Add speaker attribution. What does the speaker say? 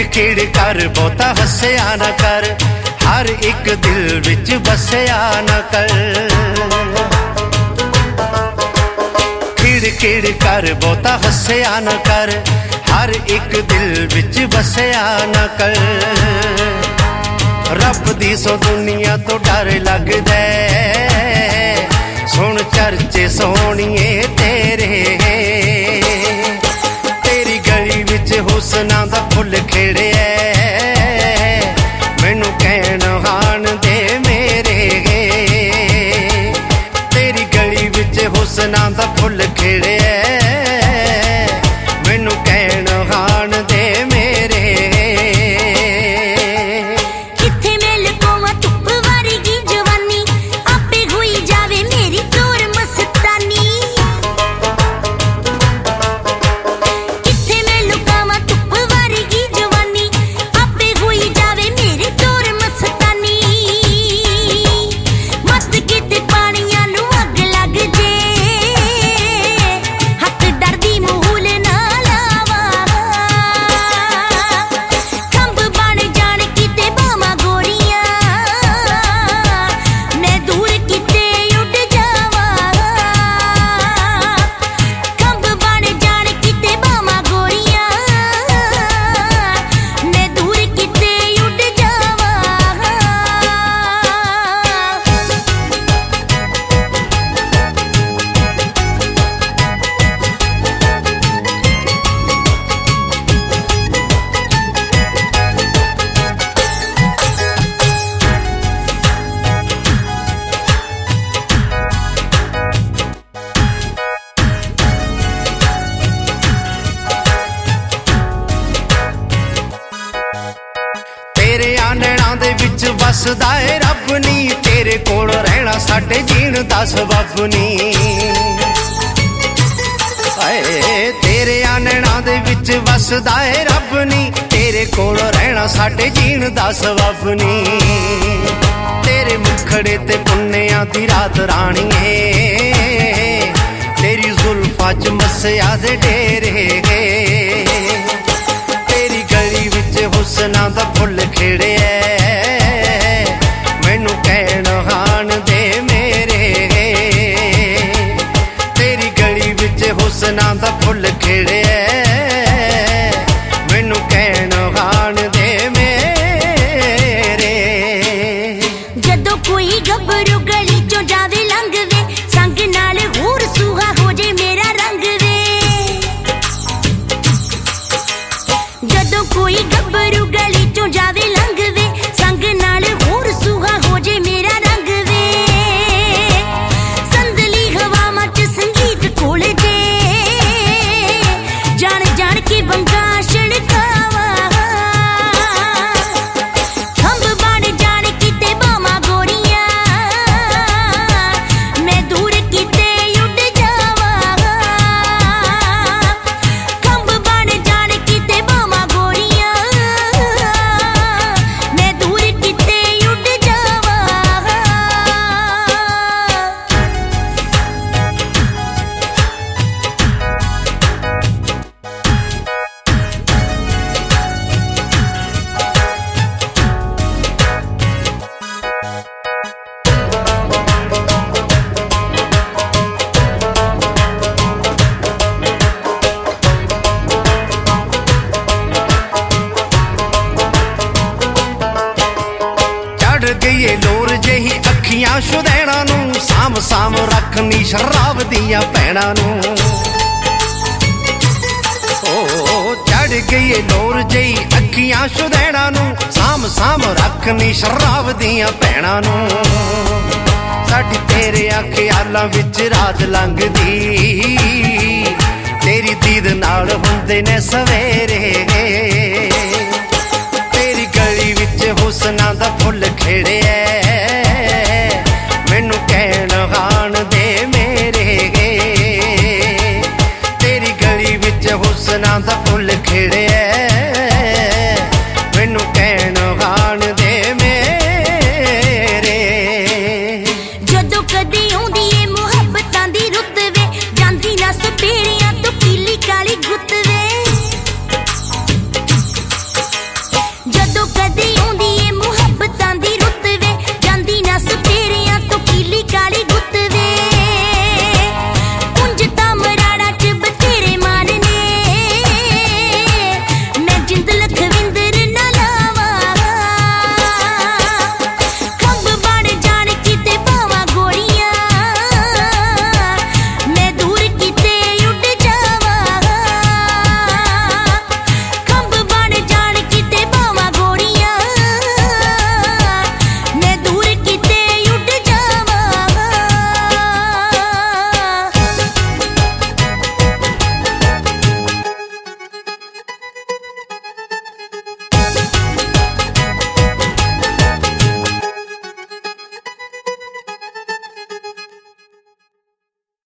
Speaker 1: खिड़ कर बहुता हस्या न कर, हर एक दिल विच बसया न कर। खिड़ खिड़ कर बहुता हस्या न कर, हर एक दिल विच बसया न कर। रब दी सो दुनिया तो डर लगदा, सुन चर्चे सोहणीए तेरे। तेरी गली विच हुस्नां दा फुल खिड़िया, मैनू कहण हाण दे मेरे। तेरी गली विच हुस्नां दा फुल खिड़िया, मैनू कहण हाण दे मेरे। तेरे आनणा दे विच वसदा है रब नी, तेरे कोल रहना साडे जीण दा सबब नी। तेरे आनणा दे विच वसदा है रब नी, तेरे कोल रहना साडे जीण दा सबब नी। तेरे मुखड़े ते पुन्निया दी रात राणीए, तेरी जुल्फां च मस्सिया दे डेरे। तेरी गली विच हुस्नां दा फुल खिड़िया, मैनू कहण हाण दे मेरे। तेरी गली विच हुस्नां दा फुल खिड़िया, मैनू कहण हाण दे मेरे।
Speaker 2: जदों कोई गबरू गली चों जावे लंघ वे, संग नाल होर सूहा हो जे मेरा रंग वे। जदों कोई गबरू गली चों जावे लंघ वे, संग नाल होर सूहा हो जे मेरा रंग वे। संदली हवावां च संगीत कोल जे, जान जान के बंगा छड़कावा। खंभ बन जान किते बावां गोरियां, मैं दूर किते उड़ जावा। खंभ बन जान किते बावां गोरियां, मैं दूर किते उड़ जावा।
Speaker 1: चढ़ गई लोर जही अखियां शुदैणा नू, साम साम रखनी शराब दियां भैणां नू। चढ़ गई लोर जही अखियां शुदैणा नू, साम साम रखनी शराब दियां भैणां नू। साडी तेरे ख्यालां विच रात लंघदी, तेरी दीद नाल हुंदे ने सवेरे। तेरी गली विच हुस्नां दा फुल खिड़िया,